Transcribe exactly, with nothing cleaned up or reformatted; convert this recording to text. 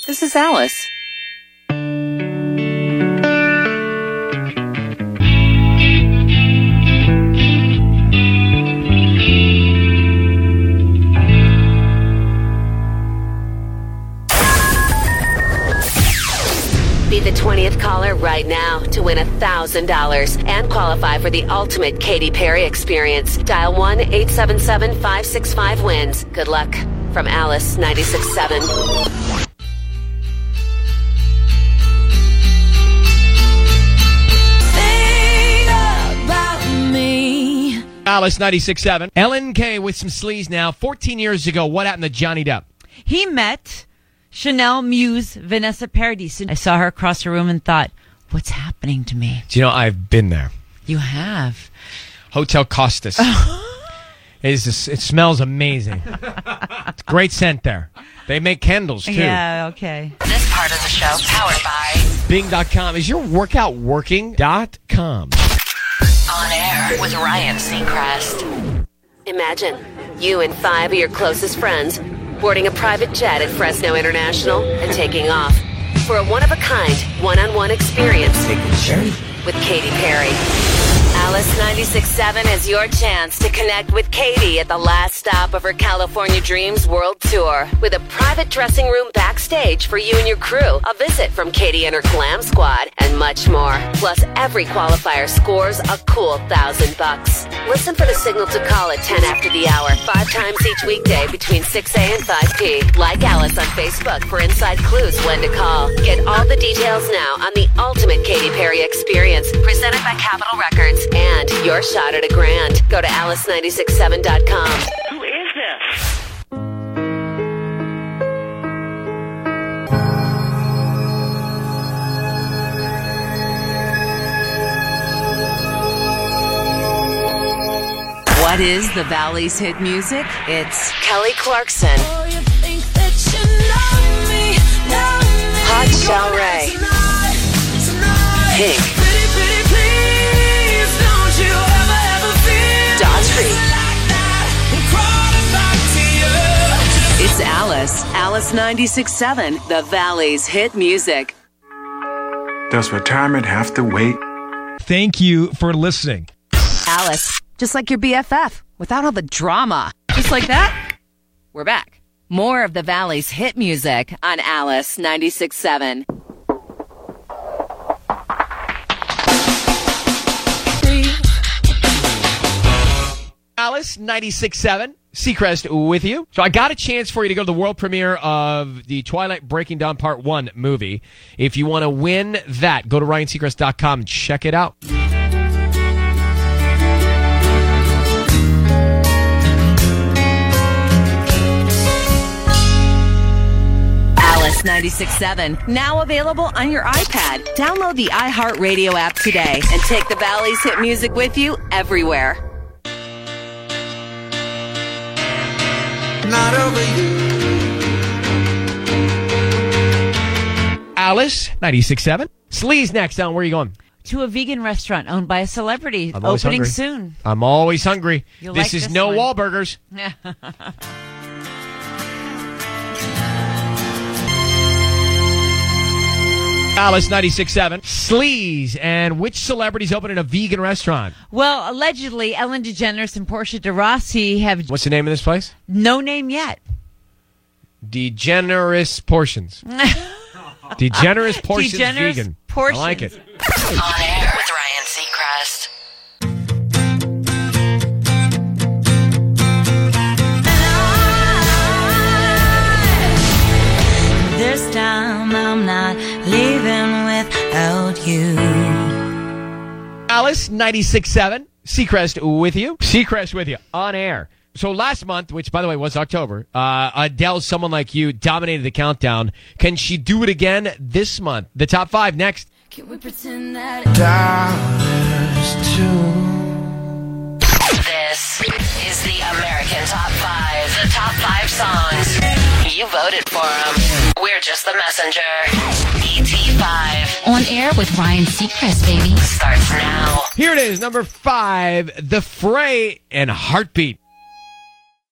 This is Alice. Be the twentieth caller right now to win one thousand dollars and qualify for the ultimate Katy Perry experience. Dial one eight seven seven, five six five, wins. Good luck. From Alice ninety-six point seven. Alice ninety-six point seven. Ellen K with some sleaze now. fourteen years ago, what happened to Johnny Depp? He met Chanel Muse Vanessa Paradis. I saw her across the room and thought, what's happening to me? Do you know, I've been there. You have. Hotel Costas. It's just, it smells amazing. It's a great scent there. They make candles, too. Yeah, okay. This part of the show powered by Bing dot com. Is your workout working? Dot com. On Air with Ryan Seacrest. Imagine you and five of your closest friends boarding a private jet at Fresno International and taking off for a one-of-a-kind, one-on-one experience with Katy Perry. Alice ninety-six point seven is your chance to connect with Katy at the last stop of her California Dreams World Tour with a private dressing room backstage for you and your crew, a visit from Katy and her glam squad, and much more. Plus, every qualifier scores a cool thousand bucks. Listen for the signal to call at ten after the hour, five times each weekday between six a.m. and five p.m. Like Alice on Facebook for inside clues when to call. Get all the details now on the ultimate Katy Perry experience, presented by Capitol Records. And your shot at a grand. Go to alice nine six seven dot com. Who is this? What is the Valley's hit music? It's Kelly Clarkson. Oh, you think that you know me, know me. Hot Shell Ray. Tonight, tonight. Pink. Pretty, pretty, please, don't you ever, ever feel Daughtry. like that. I'm crawling back to you. It's Alice. Alice ninety-six point seven, the Valley's hit music. Does retirement have to wait? Thank you for listening. Alice, just like your B F F, without all the drama. Just like that? We're back. More of the Valley's hit music on Alice ninety-six point seven. Alice ninety-six point seven. Seacrest with you. So I got a chance for you to go to the world premiere of the Twilight Breaking Dawn Part one movie. If you want to win that, go to ryan seacrest dot com and check it out. Alice ninety-six point seven, now available on your iPad. Download the iHeartRadio app today and take the Valley's hit music with you everywhere. Not over you. Alice ninety-six point seven. Sleaze next on. Where are you going? To a vegan restaurant owned by a celebrity, I'm always opening hungry. soon. I'm always hungry. You'll this like is this no one. Wahlburgers. Alice ninety-six point seven. Sleaze. And which celebrities opening a vegan restaurant? Well, allegedly, Ellen DeGeneres and Portia de Rossi have What's the name of this place? no name yet. DeGeneres Portions. DeGeneres Portions DeGeneres Vegan. Portions. I like it. On Air with Ryan Seacrest. This time I'm not leaving without you. Alice ninety-six point seven. Seacrest with you. Seacrest with you on air. So last month, which by the way was October, uh, Adele's Someone Like You dominated the countdown. Can she do it again this month? The top five next. Can we pretend that Dollars too. This is the American Top five. The top five songs. You voted for them. We're just the messenger. E T five. On Air with Ryan Seacrest, baby. Starts now. Here it is, number five, The Fray and Heartbeat.